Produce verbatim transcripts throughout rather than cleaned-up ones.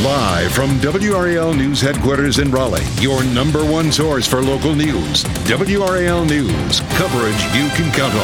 Live from W R A L News headquarters in Raleigh, your number one source for local news. W R A L News, coverage you can count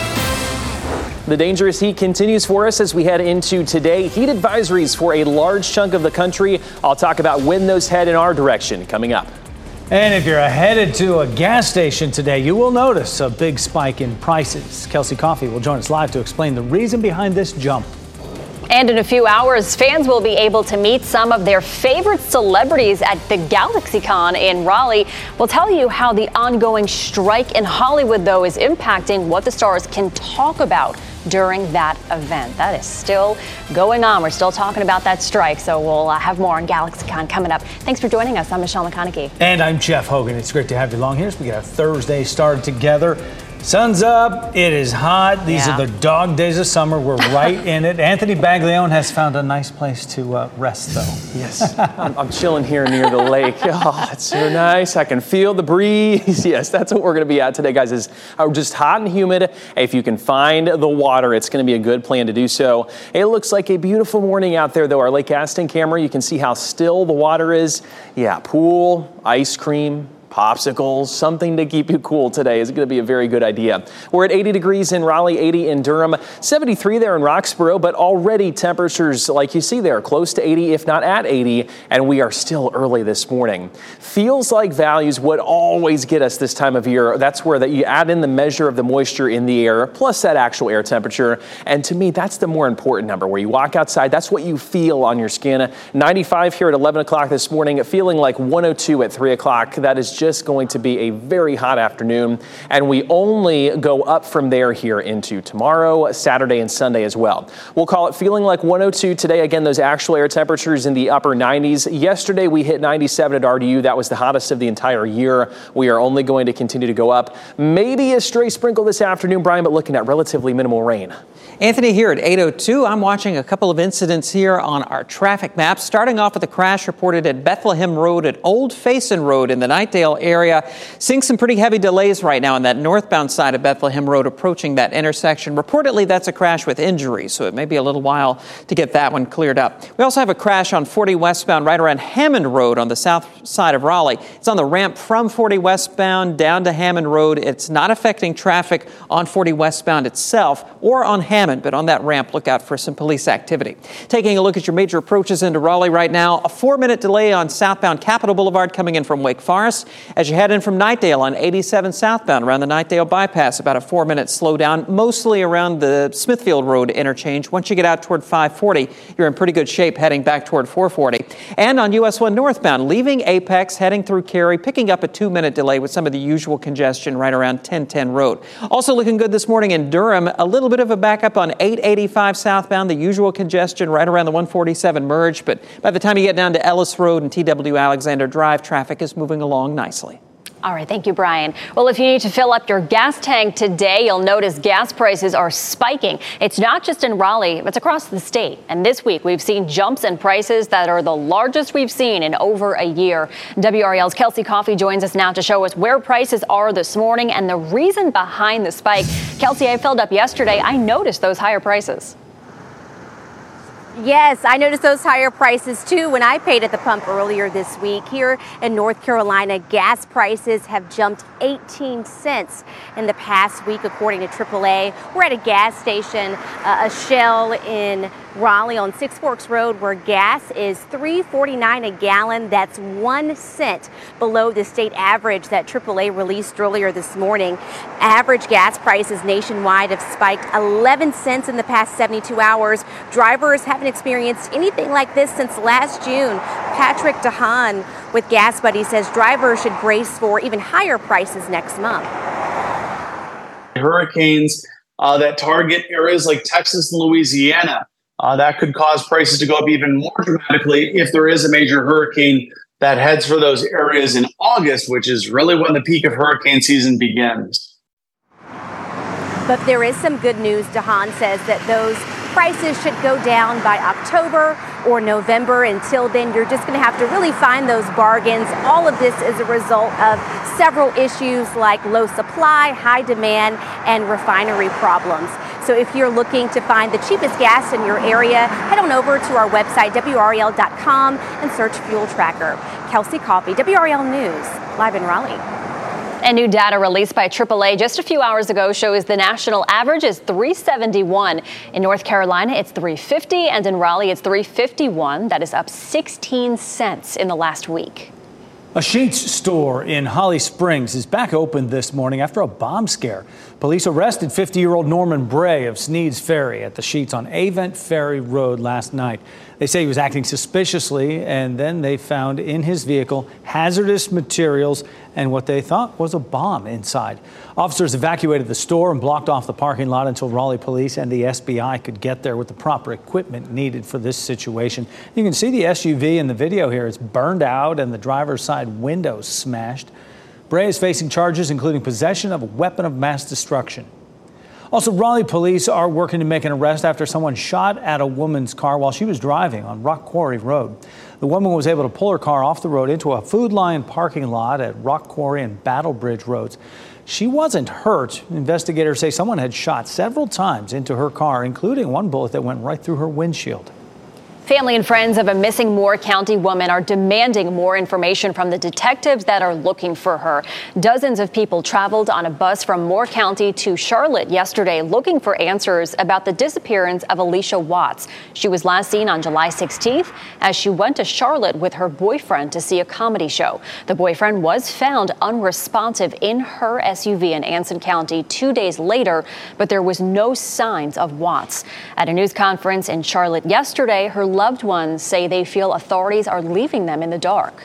on. The dangerous heat continues for us as we head into today. Heat advisories for a large chunk of the country. I'll talk about when those head in our direction coming up. And if you're headed to a gas station today, you will notice a big spike in prices. Kelsey Coffey will join us live to explain the reason behind this jump. And in a few hours, fans will be able to meet some of their favorite celebrities at the GalaxyCon in Raleigh. We'll tell you how the ongoing strike in Hollywood, though, is impacting what the stars can talk about during that event. That is still going on. We're still talking about that strike, so we'll uh, have more on GalaxyCon coming up. Thanks for joining us. I'm Michelle McConaughey. And I'm Jeff Hogan. It's great to have you along here as we get our Thursday started together. Sun's up. It is hot. These yeah. are the dog days of summer. We're right in it. Anthony Baglione has found a nice place to uh, rest, though. Yes, I'm, I'm chilling here near the lake. Oh, it's so nice. I can feel the breeze. Yes, that's what we're going to be at today, guys. Is uh, just hot and humid. If you can find the water, it's going to be a good plan to do so. It looks like a beautiful morning out there, though. Our Lake Aston camera, you can see how still the water is. Yeah, pool, ice cream, popsicles, something to keep you cool today is going to be a very good idea. We're at eighty degrees in Raleigh, eighty in Durham, seventy-three there in Roxborough, but already temperatures like you see there close to eighty, if not at eighty, and we are still early this morning. Feels like values would always get us this time of year. That's where that you add in the measure of the moisture in the air plus that actual air temperature, and to me that's the more important number. Where you walk outside, that's what you feel on your skin. ninety-five here at eleven o'clock this morning, feeling like one oh two at three o'clock. That is just Just going to be a very hot afternoon, and we only go up from there here into tomorrow, Saturday, and Sunday as well. We'll call it feeling like one oh two today. Again, those actual air temperatures in the upper nineties. Yesterday, we hit ninety-seven at R D U. That was the hottest of the entire year. We are only going to continue to go up. Maybe a stray sprinkle this afternoon, Brian, but looking at relatively minimal rain. Anthony here at eight oh two. I'm watching a couple of incidents here on our traffic map. Starting off with a crash reported at Bethlehem Road at Old Faison Road in the Knightdale area. Seeing some pretty heavy delays right now on that northbound side of Bethlehem Road approaching that intersection. Reportedly, that's a crash with injuries, so it may be a little while to get that one cleared up. We also have a crash on forty westbound right around Hammond Road on the south side of Raleigh. It's on the ramp from forty westbound down to Hammond Road. It's not affecting traffic on forty westbound itself or on Hammond, but on that ramp, look out for some police activity. Taking a look at your major approaches into Raleigh right now, a four-minute delay on southbound Capitol Boulevard coming in from Wake Forest. As you head in from Knightdale on eighty-seven southbound around the Knightdale bypass, about a four-minute slowdown, mostly around the Smithfield Road interchange. Once you get out toward five forty, you're in pretty good shape heading back toward four forty. And on U S one northbound, leaving Apex, heading through Cary, picking up a two-minute delay with some of the usual congestion right around ten ten Road. Also looking good this morning in Durham, a little bit of a backup on eight eighty-five southbound, the usual congestion right around the one forty-seven merge, but by the time you get down to Ellis Road and T W Alexander Drive, traffic is moving along nicely. All right, thank you, Brian. Well, if you need to fill up your gas tank today, you'll notice gas prices are spiking. It's not just in Raleigh, it's across the state. And this week, we've seen jumps in prices that are the largest we've seen in over a year. W R A L's Kelsey Coffey joins us now to show us where prices are this morning and the reason behind the spike. Kelsey, I filled up yesterday. I noticed those higher prices. Yes, I noticed those higher prices, too, when I paid at the pump earlier this week. Here in North Carolina, gas prices have jumped eighteen cents in the past week, according to triple A. We're at a gas station, uh, a Shell in Raleigh on Six Forks Road, where gas is three forty-nine a gallon. That's one cent below the state average that triple A released earlier this morning. Average gas prices nationwide have spiked eleven cents in the past seventy-two hours. Drivers haven't experienced anything like this since last June. Patrick DeHaan with Gas Buddy says drivers should brace for even higher prices next month. Hurricanes uh, that target areas like Texas and Louisiana. Uh, that could cause prices to go up even more dramatically if there is a major hurricane that heads for those areas in August, which is really when the peak of hurricane season begins. But there is some good news. DeHaan says that those prices should go down by October or November. Until then, you're just going to have to really find those bargains. All of this is a result of several issues like low supply, high demand, and refinery problems. So if you're looking to find the cheapest gas in your area, head on over to our website, W R A L dot com, and search Fuel Tracker. Kelsey Coffey, W R A L News, live in Raleigh. And new data released by triple A just a few hours ago shows the national average is three seventy-one. In North Carolina, it's three fifty, and in Raleigh, it's three fifty-one. That is up sixteen cents in the last week. A Sheetz store in Holly Springs is back open this morning after a bomb scare. Police arrested fifty-year-old Norman Bray of Sneed's Ferry at the Sheetz on Avent Ferry Road last night. They say he was acting suspiciously, and then they found in his vehicle hazardous materials and what they thought was a bomb inside. Officers evacuated the store and blocked off the parking lot until Raleigh police and the S B I could get there with the proper equipment needed for this situation. You can see the S U V in the video here. It's burned out and the driver's side window smashed. Bray is facing charges including possession of a weapon of mass destruction. Also, Raleigh police are working to make an arrest after someone shot at a woman's car while she was driving on Rock Quarry Road. The woman was able to pull her car off the road into a Food Lion parking lot at Rock Quarry and Battle Bridge Roads. She wasn't hurt. Investigators say someone had shot several times into her car, including one bullet that went right through her windshield. Family and friends of a missing Moore County woman are demanding more information from the detectives that are looking for her. Dozens of people traveled on a bus from Moore County to Charlotte yesterday looking for answers about the disappearance of Alicia Watts. She was last seen on July sixteenth as she went to Charlotte with her boyfriend to see a comedy show. The boyfriend was found unresponsive in her S U V in Anson County two days later, but there was no signs of Watts. At a news conference in Charlotte yesterday, her loved ones say they feel authorities are leaving them in the dark.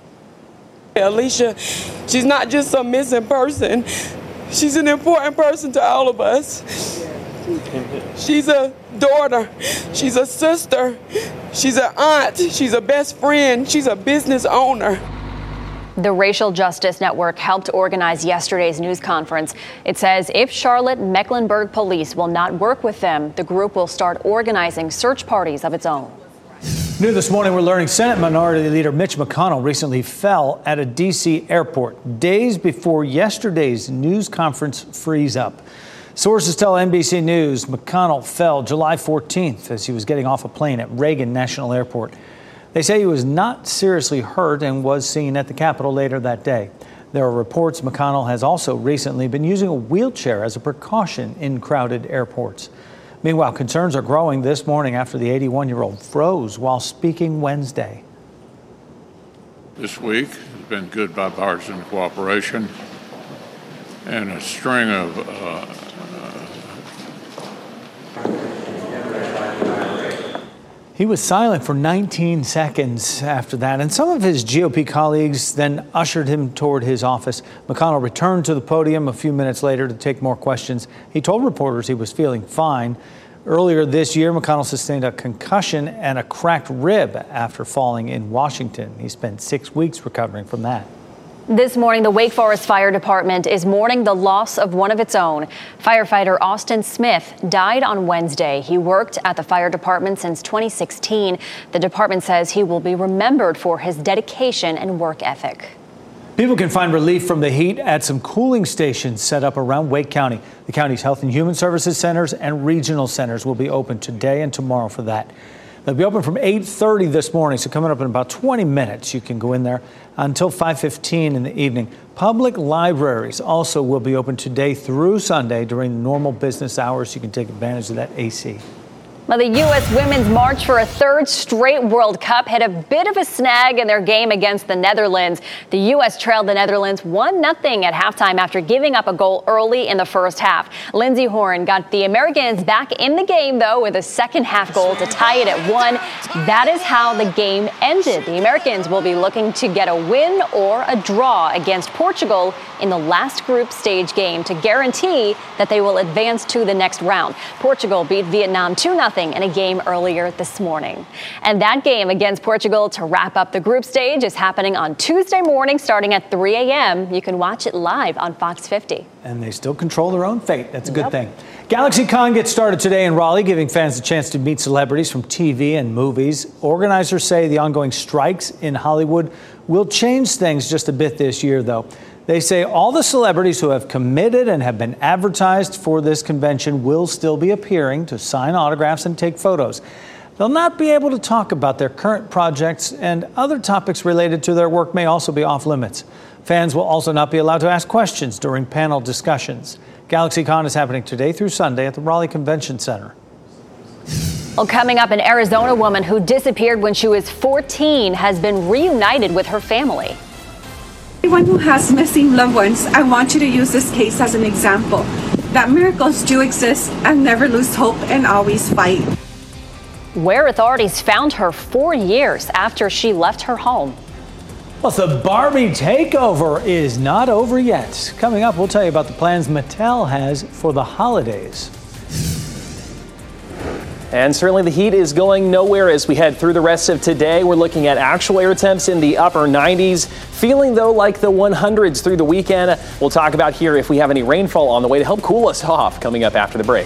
Alicia, she's not just some missing person. She's an important person to all of us. She's a daughter. She's a sister. She's an aunt. She's a best friend. She's a business owner. The Racial Justice Network helped organize yesterday's news conference. It says if Charlotte Mecklenburg police will not work with them, the group will start organizing search parties of its own. New this morning, we're learning Senate Minority Leader Mitch McConnell recently fell at a D C airport days before yesterday's news conference freeze up. Sources tell N B C News McConnell fell July fourteenth as he was getting off a plane at Reagan National Airport. They say he was not seriously hurt and was seen at the Capitol later that day. There are reports McConnell has also recently been using a wheelchair as a precaution in crowded airports. Meanwhile, concerns are growing this morning after the eighty-one-year-old froze while speaking Wednesday. This week has been good bipartisan cooperation and a string of uh, He was silent for nineteen seconds after that, and some of his G O P colleagues then ushered him toward his office. McConnell returned to the podium a few minutes later to take more questions. He told reporters he was feeling fine. Earlier this year, McConnell sustained a concussion and a cracked rib after falling in Washington. He spent six weeks recovering from that. This morning, the Wake Forest Fire Department is mourning the loss of one of its own. Firefighter Austin Smith died on Wednesday. He worked at the fire department since twenty sixteen. The department says he will be remembered for his dedication and work ethic. People can find relief from the heat at some cooling stations set up around Wake County. The county's Health and Human Services centers and regional centers will be open today and tomorrow for that. They'll be open from eight thirty this morning, so coming up in about twenty minutes, you can go in there until five fifteen in the evening. Public libraries also will be open today through Sunday during normal business hours. You can take advantage of that A C. Well, the U S women's march for a third straight World Cup hit a bit of a snag in their game against the Netherlands. The U S trailed the Netherlands one nothing at halftime after giving up a goal early in the first half. Lindsey Horn got the Americans back in the game, though, with a second half goal to tie it at one. That is how the game ended. The Americans will be looking to get a win or a draw against Portugal in the last group stage game to guarantee that they will advance to the next round. Portugal beat Vietnam two nothing in a game earlier this morning. And that game against Portugal to wrap up the group stage is happening on Tuesday morning starting at three a.m. You can watch it live on Fox fifty. And they still control their own fate. That's a good Yep. thing. GalaxyCon gets started today in Raleigh, giving fans a chance to meet celebrities from T V and movies. Organizers say the ongoing strikes in Hollywood will change things just a bit this year, though. They say all the celebrities who have committed and have been advertised for this convention will still be appearing to sign autographs and take photos. They'll not be able to talk about their current projects, and other topics related to their work may also be off limits. Fans will also not be allowed to ask questions during panel discussions. GalaxyCon is happening today through Sunday at the Raleigh Convention Center. Well, coming up, an Arizona woman who disappeared when she was fourteen has been reunited with her family. Anyone who has missing loved ones, I want you to use this case as an example that miracles do exist, and never lose hope and always fight. Where authorities found her four years after she left her home. Well, the Barbie takeover is not over yet. Coming up, we'll tell you about the plans Mattel has for the holidays. And certainly the heat is going nowhere as we head through the rest of today. We're looking at actual air temps in the upper nineties, feeling though like the hundreds through the weekend. We'll talk about here if we have any rainfall on the way to help cool us off coming up after the break.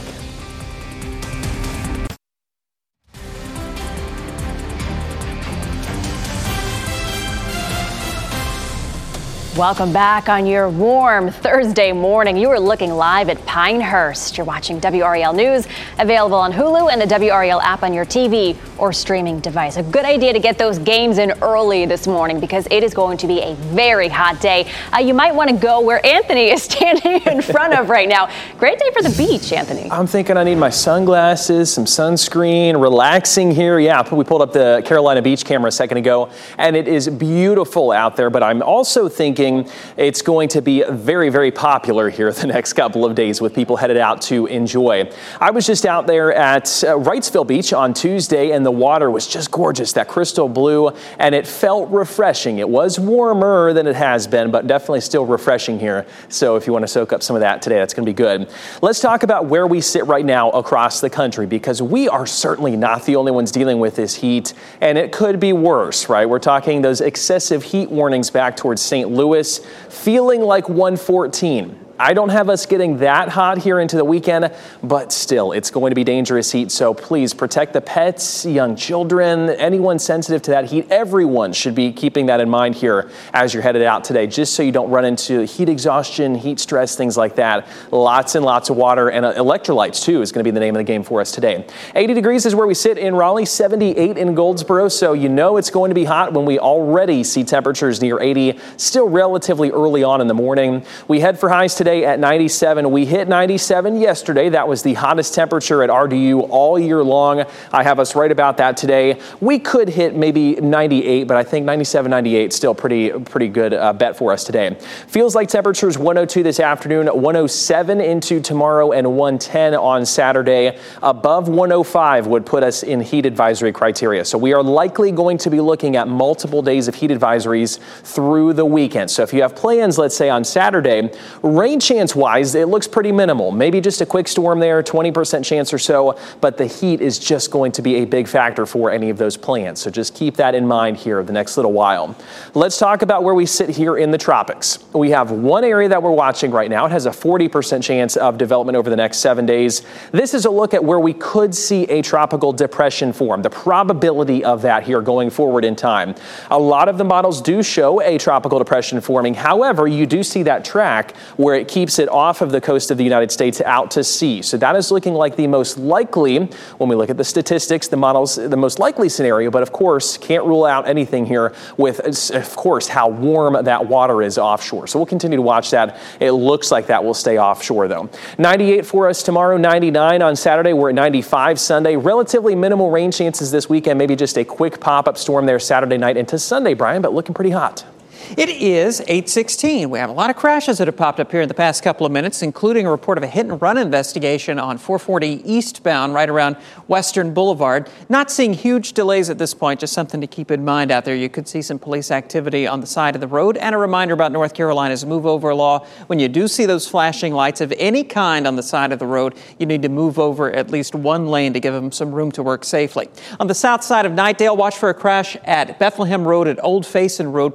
Welcome back on your warm Thursday morning. You are looking live at Pinehurst. You're watching W R E L News, available on Hulu and the W R E L app on your T V or streaming device. A good idea to get those games in early this morning because it is going to be a very hot day. Uh, you might want to go where Anthony is standing in front of right now. Great day for the beach, Anthony. I'm thinking I need my sunglasses, some sunscreen, relaxing here. Yeah, we pulled up the Carolina Beach camera a second ago, and it is beautiful out there, but I'm also thinking it's going to be very, very popular here the next couple of days with people headed out to enjoy. I was just out there at uh, Wrightsville Beach on Tuesday, and the water was just gorgeous, that crystal blue, and it felt refreshing. It was warmer than it has been, but definitely still refreshing here. So if you want to soak up some of that today, that's going to be good. Let's talk about where we sit right now across the country, because we are certainly not the only ones dealing with this heat, and it could be worse, right? We're talking those excessive heat warnings back towards Saint Louis, feeling like one fourteen. I don't have us getting that hot here into the weekend, but still, it's going to be dangerous heat. So please protect the pets, young children, anyone sensitive to that heat. Everyone should be keeping that in mind here as you're headed out today, just so you don't run into heat exhaustion, heat stress, things like that. Lots and lots of water and electrolytes, too, is going to be the name of the game for us today. eighty degrees is where we sit in Raleigh, seventy-eight in Goldsboro. So you know it's going to be hot when we already see temperatures near eighty, still relatively early on in the morning. We head for highs today at ninety-seven. We hit ninety-seven yesterday. That was the hottest temperature at R D U all year long. I have us right about that today. We could hit maybe ninety-eight, but I think ninety-seven, ninety-eight still pretty pretty good uh, bet for us today. Feels like temperatures one oh two this afternoon, one oh seven into tomorrow, and one ten on Saturday. Above one oh five would put us in heat advisory criteria. So we are likely going to be looking at multiple days of heat advisories through the weekend. So if you have plans, let's say on Saturday, rain chance-wise, it looks pretty minimal. Maybe just a quick storm there, twenty percent chance or so, but the heat is just going to be a big factor for any of those plans. So just keep that in mind here the next little while. Let's talk about where we sit here in the tropics. We have one area that we're watching right now. It has a forty percent chance of development over the next seven days. This is a look at where we could see a tropical depression form, the probability of that here going forward in time. A lot of the models do show a tropical depression forming. However, you do see that track where it keeps it off of the coast of the United States out to sea. So that is looking like the most likely, when we look at the statistics, the models, the most likely scenario, but of course can't rule out anything here with, of course, how warm that water is offshore. So we'll continue to watch that. It looks like that will stay offshore though. ninety-eight for us tomorrow, ninety-nine on Saturday. We're at ninety-five Sunday. Relatively minimal rain chances this weekend, maybe just a quick pop-up storm there Saturday night into Sunday, Brian, but looking pretty hot. It is eight sixteen. We have a lot of crashes that have popped up here in the past couple of minutes, including a report of a hit-and-run investigation on four forty eastbound right around Western Boulevard. Not seeing huge delays at this point, just something to keep in mind out there. You could see some police activity on the side of the road. And a reminder about North Carolina's move-over law. When you do see those flashing lights of any kind on the side of the road, you need to move over at least one lane to give them some room to work safely. On the south side of Knightdale, watch for a crash at Bethlehem Road at Old Faison Road. Pretty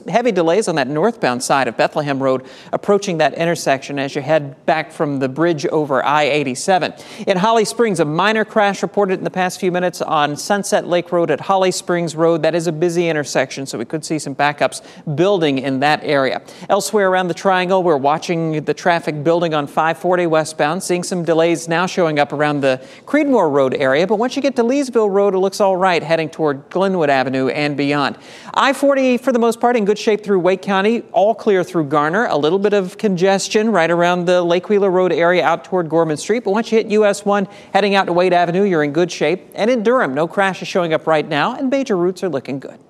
heavy delays on that northbound side of Bethlehem Road approaching that intersection as you head back from the bridge over I eighty-seven. In Holly Springs, a minor crash reported in the past few minutes on Sunset Lake Road at Holly Springs Road. That is a busy intersection, so we could see some backups building in that area. Elsewhere around the Triangle, we're watching the traffic building on five forty westbound, seeing some delays now showing up around the Creedmoor Road area. But once you get to Leesville Road, it looks all right heading toward Glenwood Avenue and beyond. I forty, for the most part, in good shape through Wake County, all clear through Garner. A little bit of congestion right around the Lake Wheeler Road area out toward Gorman Street. But once you hit U S one, heading out to Wade Avenue, you're in good shape. And in Durham, no crashes showing up right now, and major routes are looking good.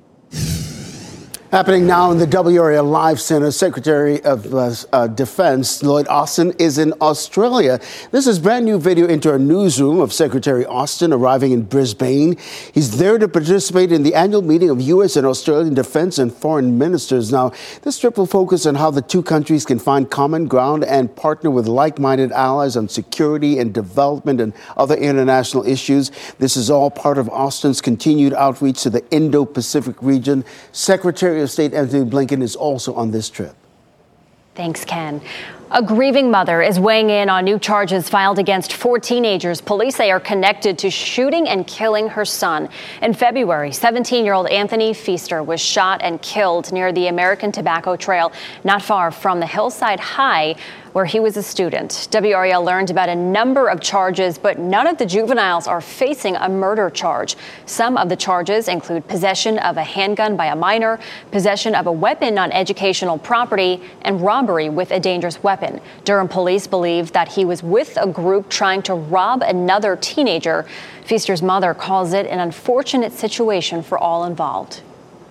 Happening now in the W R A L Live Center, Secretary of uh, uh, Defense Lloyd Austin is in Australia. This is brand new video into our newsroom of Secretary Austin arriving in Brisbane. He's there to participate in the annual meeting of U S and Australian defense and foreign ministers. Now, this trip will focus on how the two countries can find common ground and partner with like-minded allies on security and development and other international issues. This is all part of Austin's continued outreach to the Indo-Pacific region. Secretary of State Antony Blinken is also on this trip. Thanks, Ken. A grieving mother is weighing in on new charges filed against four teenagers police say are connected to shooting and killing her son. In February, seventeen-year-old Anthony Feaster was shot and killed near the American Tobacco Trail, not far from the Hillside High, where he was a student. W R A L learned about a number of charges, but none of the juveniles are facing a murder charge. Some of the charges include possession of a handgun by a minor, possession of a weapon on educational property, and robbery with a dangerous weapon. Durham police believe that he was with a group trying to rob another teenager. Feaster's mother calls it an unfortunate situation for all involved.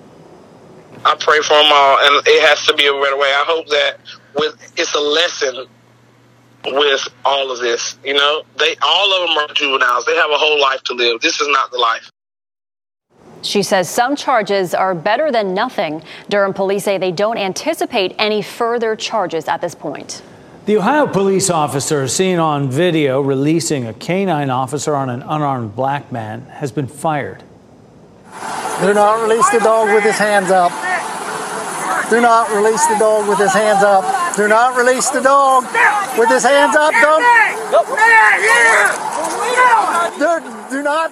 I pray for them all, and it has to be a better way. I hope that with it's a lesson with all of this. You know, they all of them are juveniles. They have a whole life to live. This is not the life. She says some charges are better than nothing. Durham police say they don't anticipate any further charges at this point. The Ohio police officer seen on video releasing a canine officer on an unarmed black man has been fired. Do not release the dog with his hands up. Do not release the dog with his hands up. Do not release the dog with his hands up. Don't. Do, do not.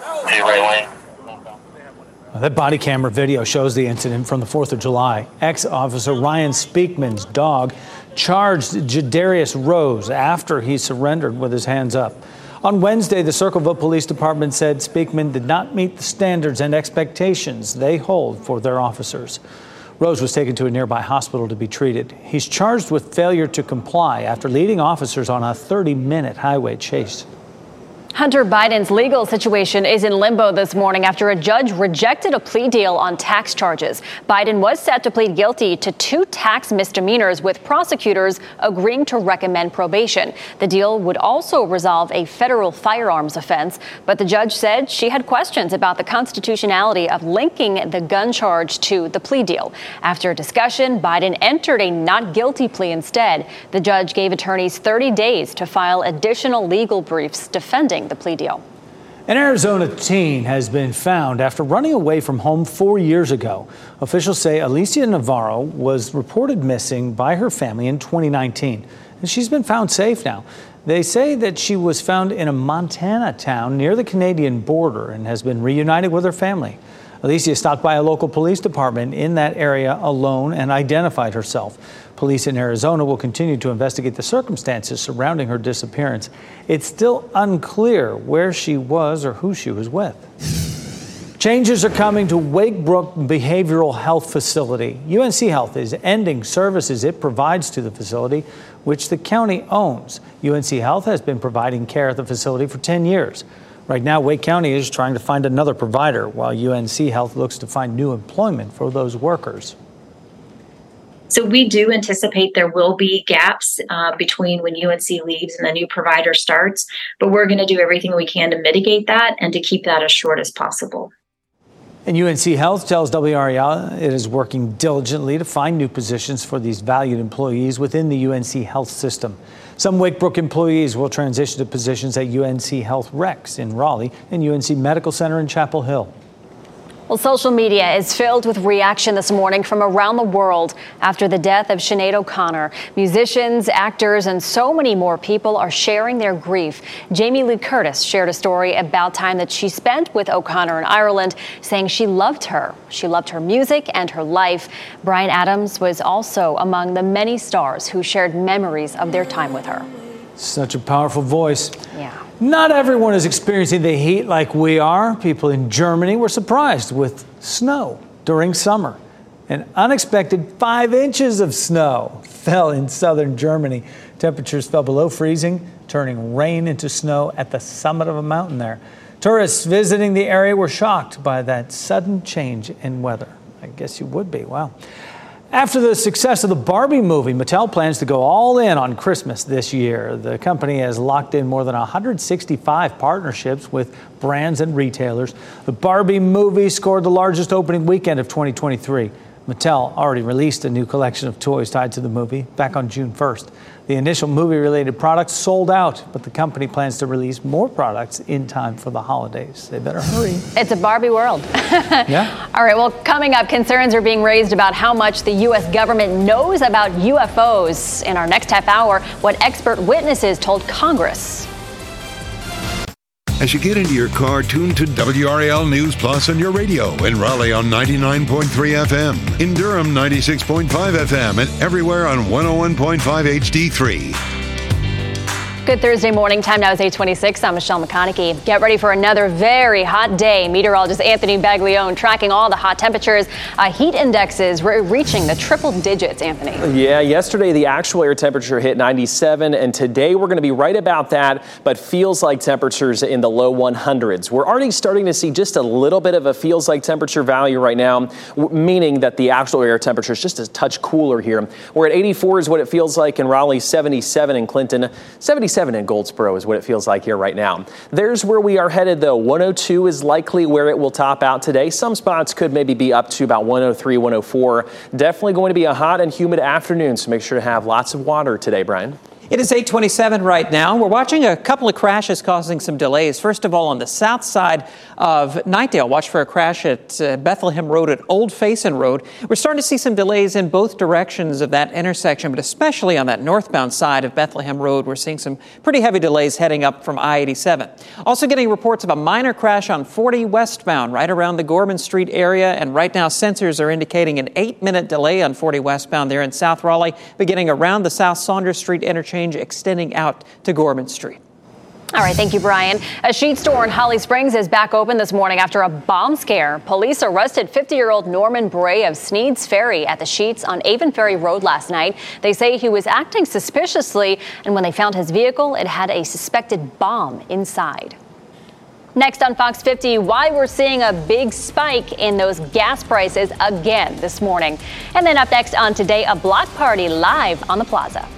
That body camera video shows the incident from the fourth of July. Ex-officer Ryan Speakman's dog charged Jadarius Rose after he surrendered with his hands up. On Wednesday, the Circleville Police Department said Speakman did not meet the standards and expectations they hold for their officers. Rose was taken to a nearby hospital to be treated. He's charged with failure to comply after leading officers on a thirty-minute highway chase. Hunter Biden's legal situation is in limbo this morning after a judge rejected a plea deal on tax charges. Biden was set to plead guilty to two tax misdemeanors, with prosecutors agreeing to recommend probation. The deal would also resolve a federal firearms offense, but the judge said she had questions about the constitutionality of linking the gun charge to the plea deal. After a discussion, Biden entered a not guilty plea instead. The judge gave attorneys thirty days to file additional legal briefs defending the plea deal. An Arizona teen has been found after running away from home four years ago. Officials say Alicia Navarro was reported missing by her family in twenty nineteen, and she's been found safe now. They say that she was found in a Montana town near the Canadian border and has been reunited with her family. Alicia stopped by a local police department in that area alone and identified herself. Police in Arizona will continue to investigate the circumstances surrounding her disappearance. It's still unclear where she was or who she was with. Changes are coming to Wake Brook Behavioral Health Facility. U N C Health is ending services it provides to the facility, which the county owns. U N C Health has been providing care at the facility for ten years. Right now, Wake County is trying to find another provider, while U N C Health looks to find new employment for those workers. So we do anticipate there will be gaps uh, between when U N C leaves and the new provider starts, but we're going to do everything we can to mitigate that and to keep that as short as possible. And U N C Health tells W R A L it is working diligently to find new positions for these valued employees within the U N C Health system. Some Wake Brook employees will transition to positions at U N C Health Rex in Raleigh and U N C Medical Center in Chapel Hill. Well, social media is filled with reaction this morning from around the world after the death of Sinead O'Connor. Musicians, actors, and so many more people are sharing their grief. Jamie Lee Curtis shared a story about time that she spent with O'Connor in Ireland, saying she loved her. She loved her music and her life. Bryan Adams was also among the many stars who shared memories of their time with her. Such a powerful voice. Yeah. Not everyone is experiencing the heat like we are. People in Germany were surprised with snow during summer. An unexpected five inches of snow fell in southern Germany. Temperatures fell below freezing, turning rain into snow at the summit of a mountain there. Tourists visiting the area were shocked by that sudden change in weather. I guess you would be. Wow. After the success of the Barbie movie, Mattel plans to go all in on Christmas this year. The company has locked in more than one hundred sixty-five partnerships with brands and retailers. The Barbie movie scored the largest opening weekend of twenty twenty-three. Mattel already released a new collection of toys tied to the movie back on June first. The initial movie-related products sold out, but the company plans to release more products in time for the holidays. They better hurry. It's a Barbie world. Yeah. All right, well, coming up, concerns are being raised about how much the U S government knows about U F Os. In our next half hour, what expert witnesses told Congress. As you get into your car, tune to W R A L News Plus on your radio. In Raleigh on ninety-nine point three F M. In Durham, ninety-six point five F M. And everywhere on one oh one point five H D three. Good Thursday morning. Time now is eight twenty-six. I'm Michelle McConaughey. Get ready for another very hot day. Meteorologist Anthony Baglione tracking all the hot temperatures. Uh, heat indexes re- reaching the triple digits, Anthony. Yeah, yesterday the actual air temperature hit ninety-seven, and today we're going to be right about that, but feels like temperatures in the low hundreds. We're already starting to see just a little bit of a feels like temperature value right now, w- meaning that the actual air temperature is just a touch cooler here. We're at eighty-four is what it feels like in Raleigh, seventy-seven in Clinton, seventy-seven in Goldsboro is what it feels like here right now. There's where we are headed, though. one oh two is likely where it will top out today. Some spots could maybe be up to about one oh three, one oh four. Definitely going to be a hot and humid afternoon, so make sure to have lots of water today, Brian. It is eight twenty-seven right now. We're watching a couple of crashes causing some delays. First of all, on the south side of Knightdale, watch for a crash at uh, Bethlehem Road at Old Faison Road. We're starting to see some delays in both directions of that intersection, but especially on that northbound side of Bethlehem Road, we're seeing some pretty heavy delays heading up from I eighty-seven. Also getting reports of a minor crash on forty westbound right around the Gorman Street area, and right now sensors are indicating an eight-minute delay on forty westbound there in South Raleigh, beginning around the South Saunders Street interchange, extending out to Gorman Street. All right, thank you, Brian. A Sheetz store in Holly Springs is back open this morning after a bomb scare. Police arrested fifty-year-old Norman Bray of Sneed's Ferry at the Sheetz on Avon Ferry Road last night. They say he was acting suspiciously, and when they found his vehicle, it had a suspected bomb inside. Next on Fox fifty, why we're seeing a big spike in those gas prices again this morning. And then up next on Today, a block party live on the plaza.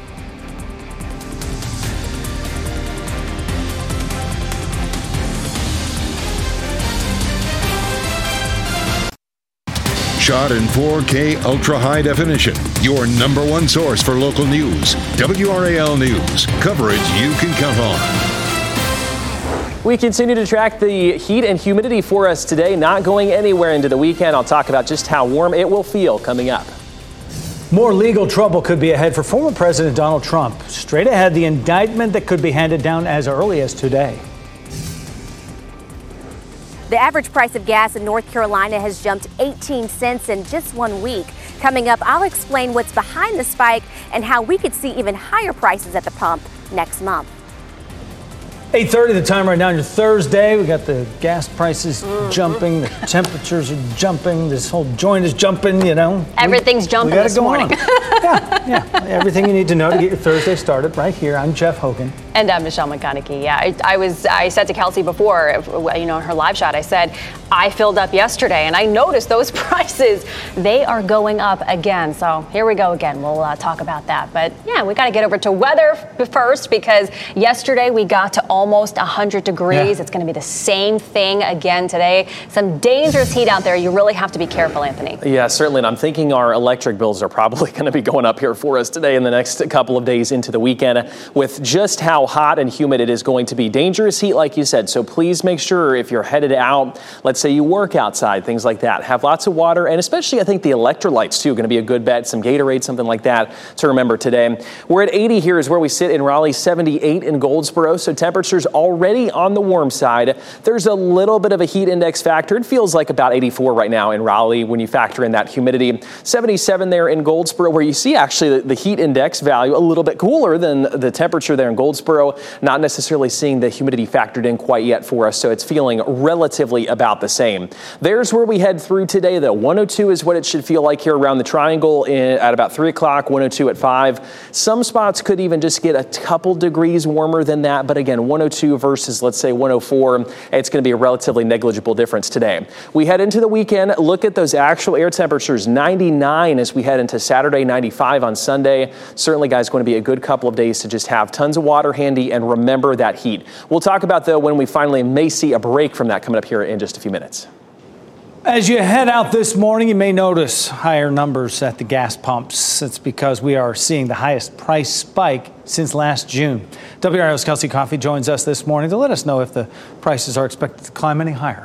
Shot in four K ultra high definition. Your number one source for local news. W R A L News. Coverage you can count on. We continue to track the heat and humidity for us today, not going anywhere into the weekend. I'll talk about just how warm it will feel coming up. More legal trouble could be ahead for former President Donald Trump. Straight ahead, the indictment that could be handed down as early as today. The average price of gas in North Carolina has jumped eighteen cents in just one week. Coming up, I'll explain what's behind the spike and how we could see even higher prices at the pump next month. eight thirty the time right now on your Thursday. We got the gas prices mm-hmm. jumping, the temperatures are jumping, this whole joint is jumping, you know. Everything's we, jumping we this go morning. yeah, yeah. Everything you need to know to get your Thursday started right here. I'm Jeff Hogan. And I'm Michelle McConaughey. Yeah, I, I was. I said to Kelsey before, you know, in her live shot, I said, I filled up yesterday, and I noticed those prices. They are going up again. So here we go again. We'll uh, talk about that. But yeah, we got to get over to weather first, because yesterday we got to almost one hundred degrees. Yeah. It's going to be the same thing again today. Some dangerous heat out there. You really have to be careful, Anthony. Yeah, certainly. And I'm thinking our electric bills are probably going to be going up here for us today in the next couple of days into the weekend, with just how how hot and humid it is going to be. Dangerous heat, like you said. So please make sure if you're headed out, let's say you work outside, things like that, have lots of water, and especially I think the electrolytes too, going to be a good bet. Some Gatorade, something like that to remember today. We're at eighty here is where we sit in Raleigh, seventy-eight in Goldsboro. So temperatures already on the warm side. There's a little bit of a heat index factor. It feels like about eighty-four right now in Raleigh when you factor in that humidity. seventy-seven there in Goldsboro, where you see actually the, the heat index value a little bit cooler than the temperature there in Goldsboro. Not necessarily seeing the humidity factored in quite yet for us, so it's feeling relatively about the same. There's where we head through today, though. one oh two is what it should feel like here around the triangle in, at about three o'clock, one oh two at five. Some spots could even just get a couple degrees warmer than that, but again, one oh two versus, let's say, one oh four, it's going to be a relatively negligible difference today. We head into the weekend, look at those actual air temperatures, ninety-nine as we head into Saturday, ninety-five on Sunday. Certainly, guys, going to be a good couple of days to just have tons of water handy and remember that heat. We'll talk about, though, when we finally may see a break from that coming up here in just a few minutes. As you head out this morning, you may notice higher numbers at the gas pumps. It's because we are seeing the highest price spike since last June. W R L's Kelsey Coffey joins us this morning to let us know if the prices are expected to climb any higher.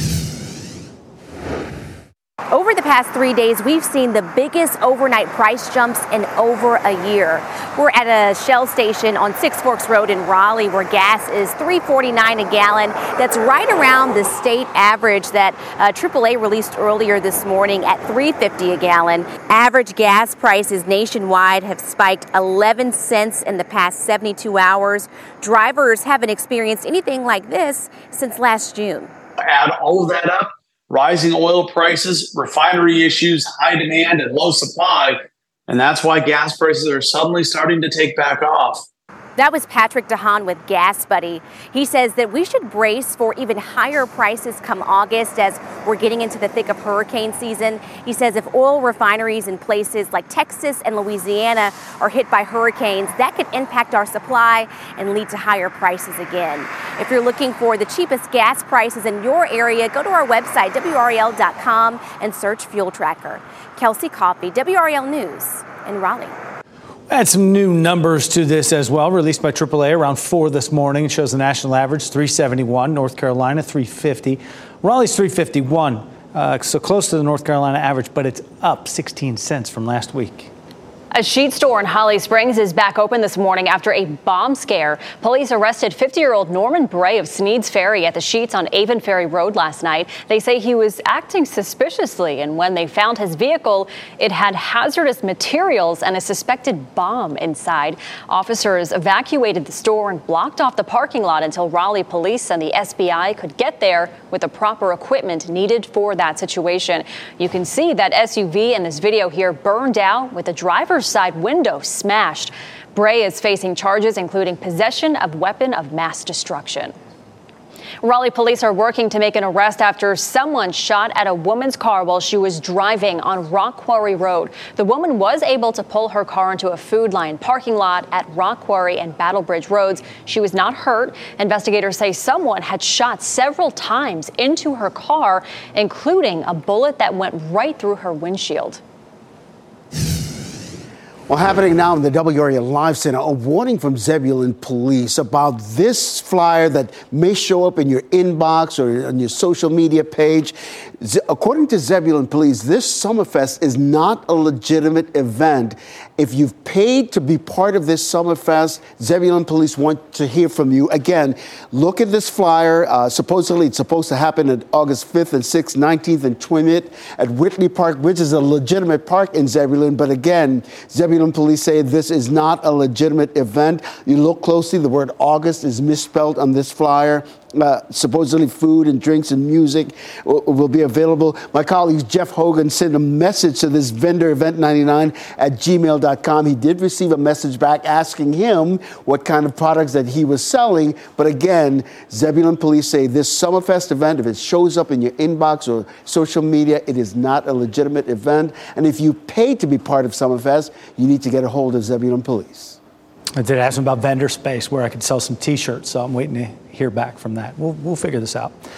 Over the past three days, we've seen the biggest overnight price jumps in over a year. We're at a Shell station on Six Forks Road in Raleigh where gas is three forty-nine a gallon. That's right around the state average that uh, triple A released earlier this morning at three fifty a gallon. Average gas prices nationwide have spiked eleven cents in the past seventy-two hours. Drivers haven't experienced anything like this since last June. Add all of that up. Rising oil prices, refinery issues, high demand, and low supply. And that's why gas prices are suddenly starting to take back off. That was Patrick DeHaan with Gas Buddy. He says that we should brace for even higher prices come August as we're getting into the thick of hurricane season. He says if oil refineries in places like Texas and Louisiana are hit by hurricanes, that could impact our supply and lead to higher prices again. If you're looking for the cheapest gas prices in your area, go to our website, W R L dot com, and search Fuel Tracker. Kelsey Coffey, W R L News in Raleigh. Add some new numbers to this as well, released by triple A around four this morning. It shows the national average three seventy-one, North Carolina three fifty, Raleigh's three fifty-one, uh, so close to the North Carolina average, but it's up sixteen cents from last week. A Sheetz store in Holly Springs is back open this morning after a bomb scare. Police arrested fifty-year-old Norman Bray of Sneed's Ferry at the Sheetz on Avon Ferry Road last night. They say he was acting suspiciously, and when they found his vehicle, it had hazardous materials and a suspected bomb inside. Officers evacuated the store and blocked off the parking lot until Raleigh police and the S B I could get there with the proper equipment needed for that situation. You can see that S U V in this video here burned out with the driver's side window smashed. Bray is facing charges including possession of weapon of mass destruction. Raleigh police are working to make an arrest after someone shot at a woman's car while she was driving on Rock Quarry Road. The woman was able to pull her car into a Food Lion parking lot at Rock Quarry and Battle Bridge Roads. She was not hurt. Investigators say someone had shot several times into her car, including a bullet that went right through her windshield. Well, happening now in the W R A Live Center, a warning from Zebulon Police about this flyer that may show up in your inbox or on your social media page. According to Zebulon Police, this Summerfest is not a legitimate event. If you've paid to be part of this Summerfest, Zebulon Police want to hear from you. Again, look at this flyer. Uh, supposedly, it's supposed to happen on August fifth and sixth, nineteenth and twentieth at Whitley Park, which is a legitimate park in Zebulon. But again, Zebulon Police say this is not a legitimate event. You look closely, the word August is misspelled on this flyer. Uh, supposedly food and drinks and music will, will be available. My colleague Jeff Hogan sent a message to this vendor, event ninety-nine at gmail dot com. He did receive a message back asking him what kind of products that he was selling. But again, Zebulon Police say this Summerfest event, if it shows up in your inbox or social media, it is not a legitimate event. And if you paid to be part of Summerfest, you need to get a hold of Zebulon Police. I did ask him about vendor space where I could sell some T-shirts, so I'm waiting to hear back from that. We'll, we'll figure this out.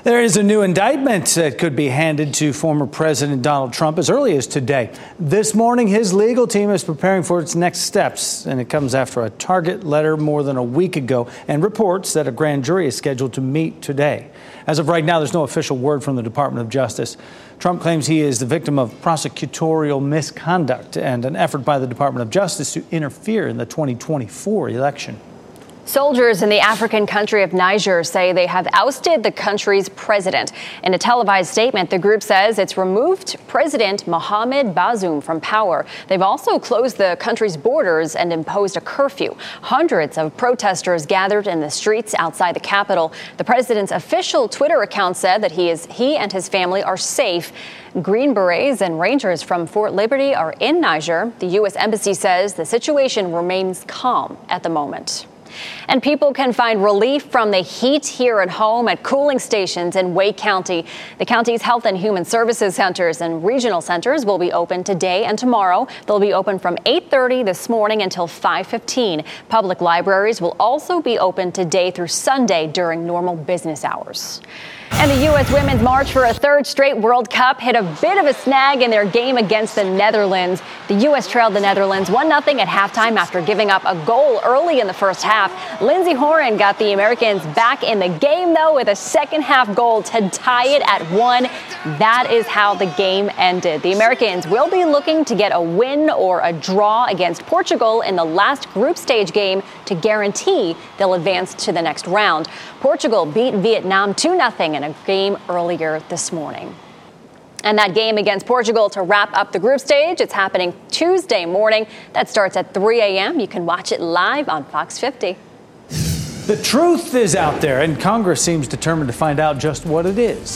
There is a new indictment that could be handed to former President Donald Trump as early as today. This morning, his legal team is preparing for its next steps, and it comes after a target letter more than a week ago and reports that a grand jury is scheduled to meet today. As of right now, there's no official word from the Department of Justice. Trump claims he is the victim of prosecutorial misconduct and an effort by the Department of Justice to interfere in the twenty twenty-four election. Soldiers in the African country of Niger say they have ousted the country's president. In a televised statement, the group says it's removed President Mohamed Bazoum from power. They've also closed the country's borders and imposed a curfew. Hundreds of protesters gathered in the streets outside the capital. The president's official Twitter account said that he is he and his family are safe. Green Berets and Rangers from Fort Liberty are in Niger. The U S Embassy says the situation remains calm at the moment. And people can find relief from the heat here at home at cooling stations in Wake County. The county's health and human services centers and regional centers will be open today and tomorrow. They'll be open from eight thirty this morning until five fifteen. Public libraries will also be open today through Sunday during normal business hours. And the U S women's march for a third straight World Cup hit a bit of a snag in their game against the Netherlands. The U S trailed the Netherlands one nothing at halftime after giving up a goal early in the first half. Lindsey Horan got the Americans back in the game, though, with a second half goal to tie it at one. That is how the game ended. The Americans will be looking to get a win or a draw against Portugal in the last group stage game to guarantee they'll advance to the next round. Portugal beat Vietnam two nothing in a game earlier this morning. And that game against Portugal to wrap up the group stage, it's happening Tuesday morning. That starts at three a.m. You can watch it live on Fox fifty. The truth is out there, and Congress seems determined to find out just what it is.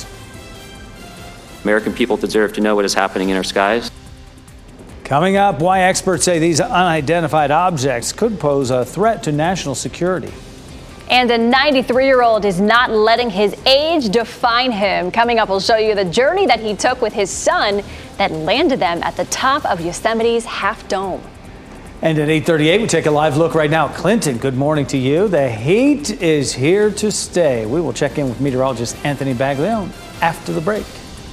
American people deserve to know what is happening in our skies. Coming up, why experts say these unidentified objects could pose a threat to national security. And a ninety-three-year-old is not letting his age define him. Coming up, we'll show you the journey that he took with his son that landed them at the top of Yosemite's Half Dome. And at eight thirty-eight, we take a live look right now. Clinton, good morning to you. The heat is here to stay. We will check in with meteorologist Anthony Baglione after the break.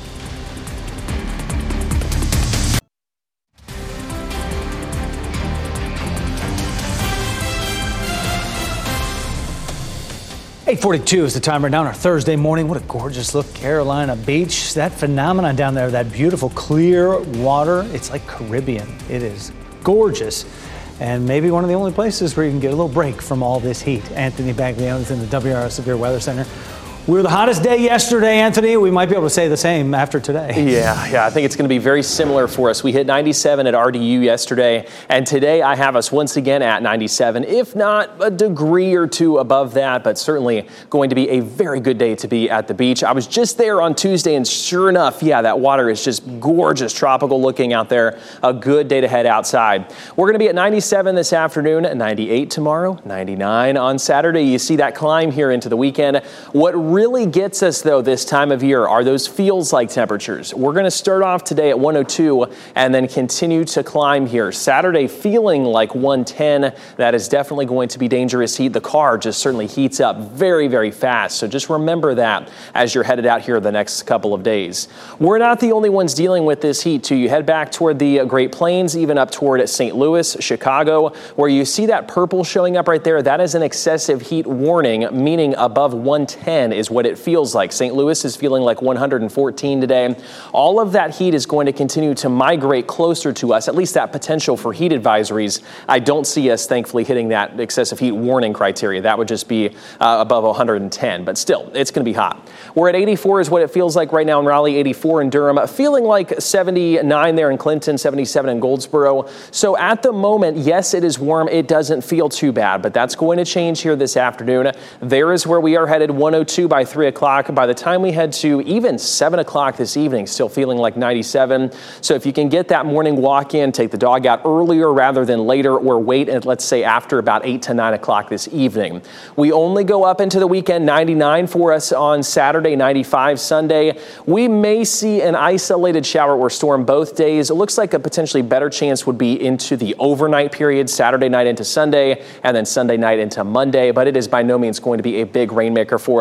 eight forty-two is the time right now on our Thursday morning. What a gorgeous look, Carolina Beach. That phenomenon down there, that beautiful clear water, it's like Caribbean. It is gorgeous. And maybe one of the only places where you can get a little break from all this heat. Anthony Baglione is in the W R L Severe Weather Center. We were the hottest day yesterday, Anthony. We might be able to say the same after today. Yeah, yeah, I think it's going to be very similar for us. We hit ninety-seven at R D U yesterday, and today I have us once again at ninety-seven, if not a degree or two above that, but certainly going to be a very good day to be at the beach. I was just there on Tuesday, and sure enough, yeah, that water is just gorgeous, tropical looking out there. A good day to head outside. We're going to be at ninety-seven this afternoon, ninety-eight tomorrow, ninety-nine on Saturday. You see that climb here into the weekend. What really gets us, though, this time of year are those feels-like temperatures. We're going to start off today at one oh two and then continue to climb here. Saturday feeling like one ten. That is definitely going to be dangerous heat. The car just certainly heats up very, very fast. So just remember that as you're headed out here the next couple of days. We're not the only ones dealing with this heat, too. You head back toward the Great Plains, even up toward Saint Louis, Chicago, where you see that purple showing up right there. That is an excessive heat warning, meaning above one ten is what it feels like. Saint Louis is feeling like one hundred fourteen today. All of that heat is going to continue to migrate closer to us, at least that potential for heat advisories. I don't see us, thankfully, hitting that excessive heat warning criteria. That would just be uh, above one hundred ten, but still, it's going to be hot. We're at eighty-four is what it feels like right now in Raleigh, eighty-four in Durham, feeling like seventy-nine there in Clinton, seventy-seven in Goldsboro. So at the moment, yes, it is warm. It doesn't feel too bad, but that's going to change here this afternoon. There is where we are headed, one oh two by three o'clock. By the time we head to even seven o'clock this evening, still feeling like ninety-seven. So if you can get that morning walk in, take the dog out earlier rather than later, or wait at, let's say, after about eight to nine o'clock this evening. We only go up into the weekend, ninety-nine for us on Saturday, ninety-five Sunday. We may see an isolated shower or storm both days. It looks like a potentially better chance would be into the overnight period, Saturday night into Sunday, and then Sunday night into Monday, but it is by no means going to be a big rainmaker for us.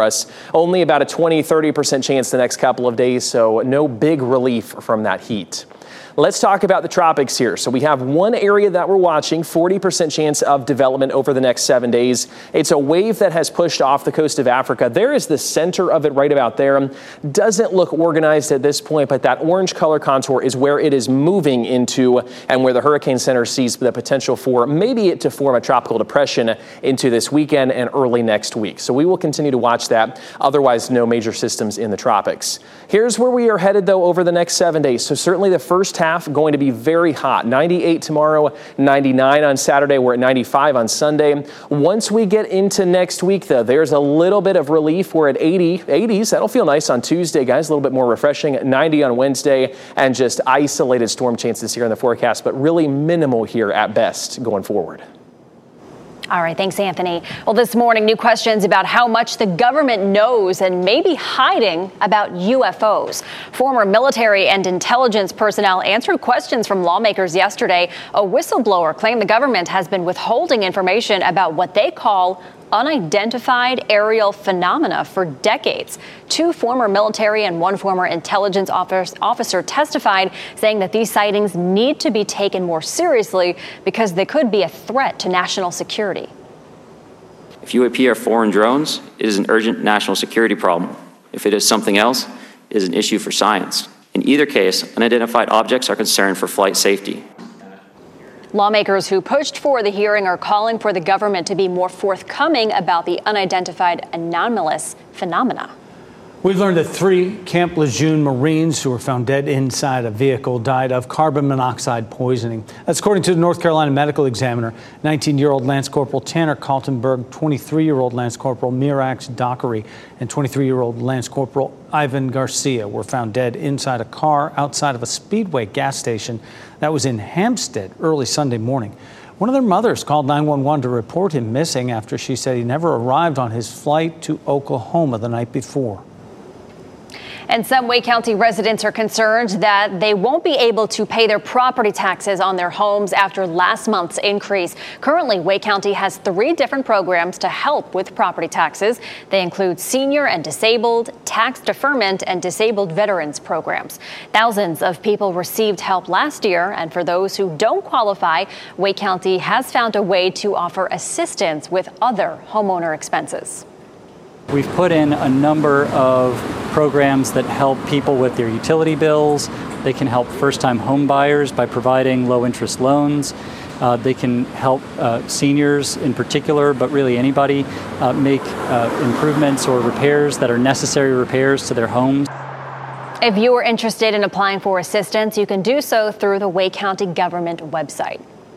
Only about a twenty, thirty percent chance the next couple of days, so no big relief from that heat. Let's talk about the tropics here. So we have one area that we're watching, forty percent chance of development over the next seven days. It's a wave that has pushed off the coast of Africa. There is the center of it right about there. Doesn't look organized at this point, but that orange color contour is where it is moving into and where the hurricane center sees the potential for maybe it to form a tropical depression into this weekend and early next week. So we will continue to watch that. Otherwise, no major systems in the tropics. Here's where we are headed, though, over the next seven days. So certainly the first half going to be very hot. ninety-eight tomorrow, ninety-nine on Saturday. We're at ninety-five on Sunday. Once we get into next week, though, there's a little bit of relief. We're at eighty, eighties. That'll feel nice on Tuesday, guys. A little bit more refreshing. ninety on Wednesday, and just isolated storm chances here in the forecast, but really minimal here at best going forward. All right, thanks, Anthony. Well, this morning, new questions about how much the government knows and may be hiding about U F Os. Former military and intelligence personnel answered questions from lawmakers yesterday. A whistleblower claimed the government has been withholding information about what they call unidentified aerial phenomena for decades. Two former military and one former intelligence officer testified, saying that these sightings need to be taken more seriously because they could be a threat to national security. If U A P are foreign drones, it is an urgent national security problem. If it is something else, it is an issue for science. In either case, unidentified objects are concerned for flight safety. Lawmakers who pushed for the hearing are calling for the government to be more forthcoming about the unidentified anomalous phenomena. We've learned that three Camp Lejeune Marines who were found dead inside a vehicle died of carbon monoxide poisoning. That's according to the North Carolina Medical Examiner. nineteen-year-old Lance Corporal Tanner Kaltenberg, twenty-three-year-old Lance Corporal Mirax Dockery, and twenty-three-year-old Lance Corporal Ivan Garcia were found dead inside a car outside of a Speedway gas station that was in Hampstead early Sunday morning. One of their mothers called nine one one to report him missing after she said he never arrived on his flight to Oklahoma the night before. And some Wake County residents are concerned that they won't be able to pay their property taxes on their homes after last month's increase. Currently, Wake County has three different programs to help with property taxes. They include senior and disabled, tax deferment, and disabled veterans programs. Thousands of people received help last year, and for those who don't qualify, Wake County has found a way to offer assistance with other homeowner expenses. We've put in a number of programs that help people with their utility bills. They can help first-time home buyers by providing low-interest loans. Uh, they can help uh, seniors in particular, but really anybody, uh, make uh, improvements or repairs that are necessary repairs to their homes. If you are interested in applying for assistance, you can do so through the Wake County government website.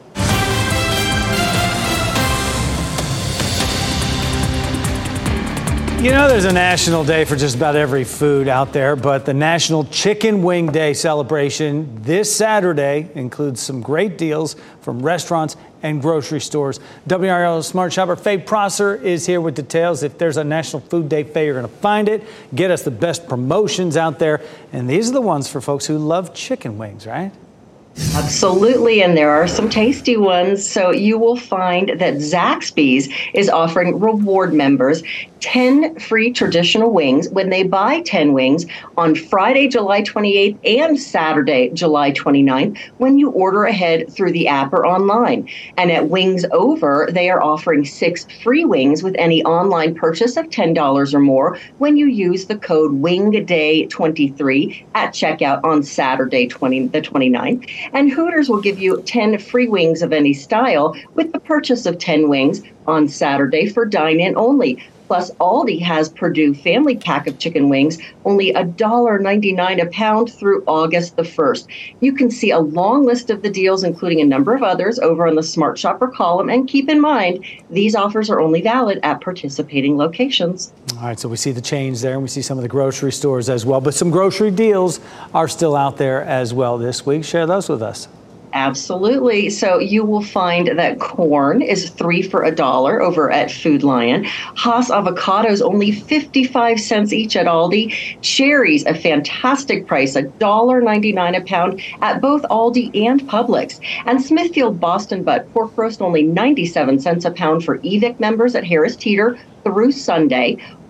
You know, there's a national day for just about every food out there, but the National Chicken Wing Day celebration this Saturday includes some great deals from restaurants and grocery stores. W R L Smart Shopper Faye Prosser is here with details. If there's a National Food Day, Faye, you're going to find it. Get us the best promotions out there. And these are the ones for folks who love chicken wings, right? Absolutely, and there are some tasty ones. So you will find that Zaxby's is offering reward members ten free traditional wings when they buy ten wings on Friday, July twenty-eighth and Saturday, July twenty-ninth when you order ahead through the app or online. And at Wings Over, they are offering six free wings with any online purchase of ten dollars or more when you use the code wing day twenty-three at checkout on Saturday, the twenty-ninth. And Hooters will give you ten free wings of any style with the purchase of ten wings on Saturday for dine-in only. Plus, Aldi has Purdue Family Pack of chicken wings, only one dollar and ninety-nine cents a pound through August the first. You can see a long list of the deals, including a number of others, over on the Smart Shopper column. And keep in mind, these offers are only valid at participating locations. All right, so we see the chains there, and we see some of the grocery stores as well. But some grocery deals are still out there as well this week. Share those with us. Absolutely. So you will find that corn is three for a dollar over at Food Lion. Haas avocados only fifty-five cents each at Aldi. Cherries, a fantastic price, one dollar and ninety-nine cents a pound at both Aldi and Publix. And Smithfield Boston Butt pork roast only ninety-seven cents a pound for E V I C members at Harris Teeter through Sunday.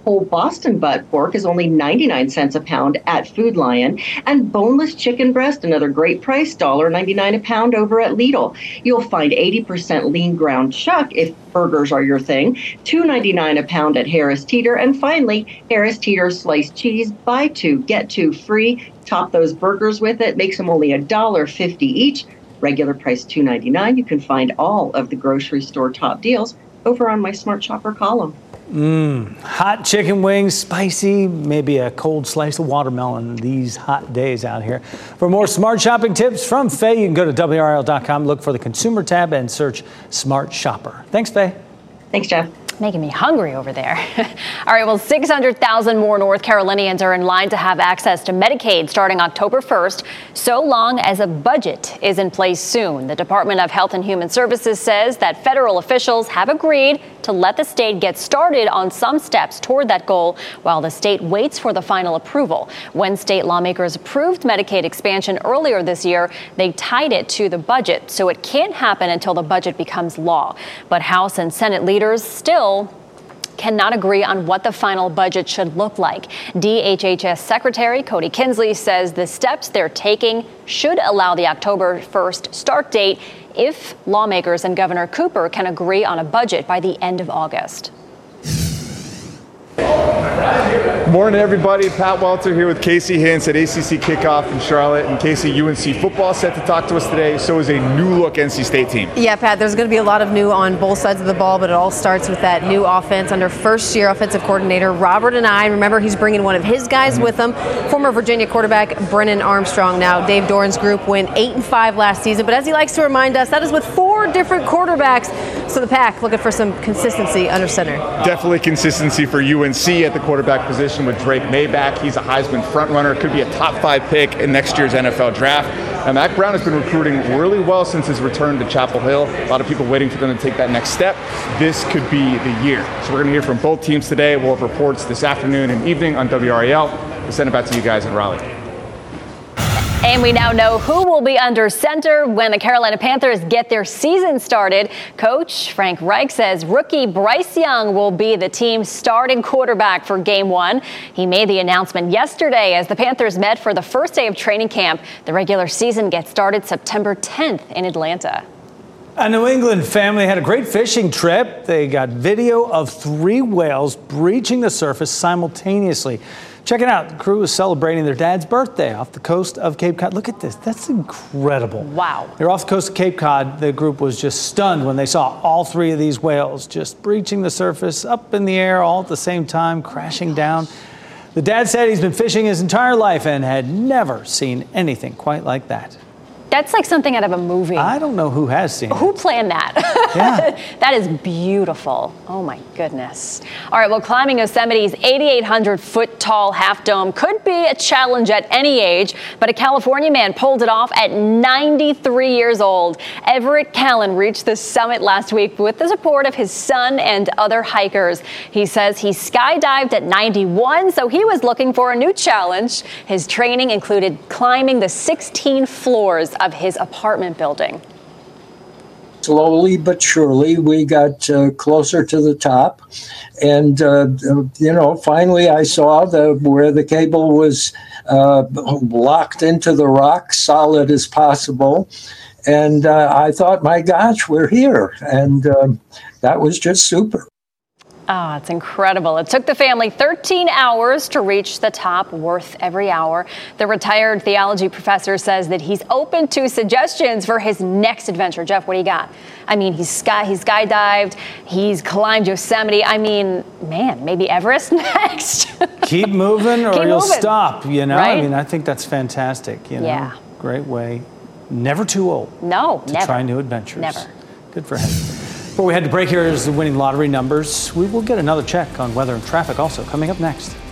Whole Boston butt pork is only ninety-nine cents a pound at Food Lion. And boneless chicken breast, another great price, one dollar ninety-nine a pound over at Lidl. You'll find eighty percent lean ground chuck if burgers are your thing, two ninety-nine a pound at Harris Teeter. And finally, Harris Teeter sliced cheese, buy two, get two free. Top those burgers with it, makes them only one dollar fifty each. Regular price two ninety-nine. You can find all of the grocery store top deals over on my Smart Shopper column. Mmm, hot chicken wings, spicy, maybe a cold slice of watermelon these hot days out here. For more smart shopping tips from Faye, you can go to W R L dot com, look for the consumer tab and search Smart Shopper. Thanks, Faye. Thanks, Jeff. Making me hungry over there. All right, well, six hundred thousand more North Carolinians are in line to have access to Medicaid starting October first, so long as a budget is in place soon. The Department of Health and Human Services says that federal officials have agreed to let the state get started on some steps toward that goal while the state waits for the final approval. When state lawmakers approved Medicaid expansion earlier this year, they tied it to the budget, so it can't happen until the budget becomes law. But House and Senate leaders still cannot agree on what the final budget should look like. D H H S Secretary Cody Kinsley says the steps they're taking should allow the October first start date if lawmakers and Governor Cooper can agree on a budget by the end of August. Morning, everybody. Pat Welter here with Casey Hintz at A C C Kickoff in Charlotte. And Casey, U N C football set to talk to us today. So is a new-look N C State team. Yeah, Pat, there's going to be a lot of new on both sides of the ball, but it all starts with that new offense under first-year offensive coordinator Robert Anae. Remember, he's bringing one of his guys mm-hmm. with him, former Virginia quarterback Brennan Armstrong. Now, Dave Doran's group went eight and five last season, but as he likes to remind us, that is with four different quarterbacks. So the Pack looking for some consistency under center. Definitely consistency for U N C at the quarterback position with Drake May back. He's a Heisman frontrunner, could be a top five pick in next year's N F L draft. And Mack Brown has been recruiting really well since his return to Chapel Hill. A lot of people waiting for them to take that next step. This could be the year. So we're going to hear from both teams today. We'll have reports this afternoon and evening on W R A L. We'll send it back to you guys in Raleigh. And we now know who will be under center when the Carolina Panthers get their season started. Coach Frank Reich says rookie Bryce Young will be the team's starting quarterback for game one. He made the announcement yesterday as the Panthers met for the first day of training camp. The regular season gets started September tenth in Atlanta. A New England family had a great fishing trip. They got video of three whales breaching the surface simultaneously. Check it out. The crew is celebrating their dad's birthday off the coast of Cape Cod. Look at this. That's incredible. Wow. They're off the coast of Cape Cod. The group was just stunned when they saw all three of these whales just breaching the surface, up in the air all at the same time, crashing down. The dad said he's been fishing his entire life and had never seen anything quite like that. That's like something out of a movie. I don't know who has seen it. Who planned that? Yeah. That is beautiful. Oh, my goodness. All right, well, climbing Yosemite's eighty-eight hundred foot tall half dome could be a challenge at any age, but a California man pulled it off at ninety-three years old. Everett Callan reached the summit last week with the support of his son and other hikers. He says he skydived at ninety-one, so he was looking for a new challenge. His training included climbing the sixteen floors of his apartment building. Slowly but surely, we got uh, closer to the top. And, uh, you know, finally I saw the where the cable was uh, locked into the rock, solid as possible. And uh, I thought, my gosh, we're here. And um, that was just super. Ah, oh, it's incredible. It took the family thirteen hours to reach the top, worth every hour. The retired theology professor says that he's open to suggestions for his next adventure. Jeff, what do you got? I mean, he's sky, he's skydived, he's climbed Yosemite. I mean, man, maybe Everest next. Keep moving or Keep you'll moving. stop, you know? Right? I mean, I think that's fantastic, you know? Yeah. Great way. Never too old. No, to never. try new adventures. Never. Good for him. Before we head to break, here is the winning lottery numbers. We will get another check on weather and traffic also coming up next.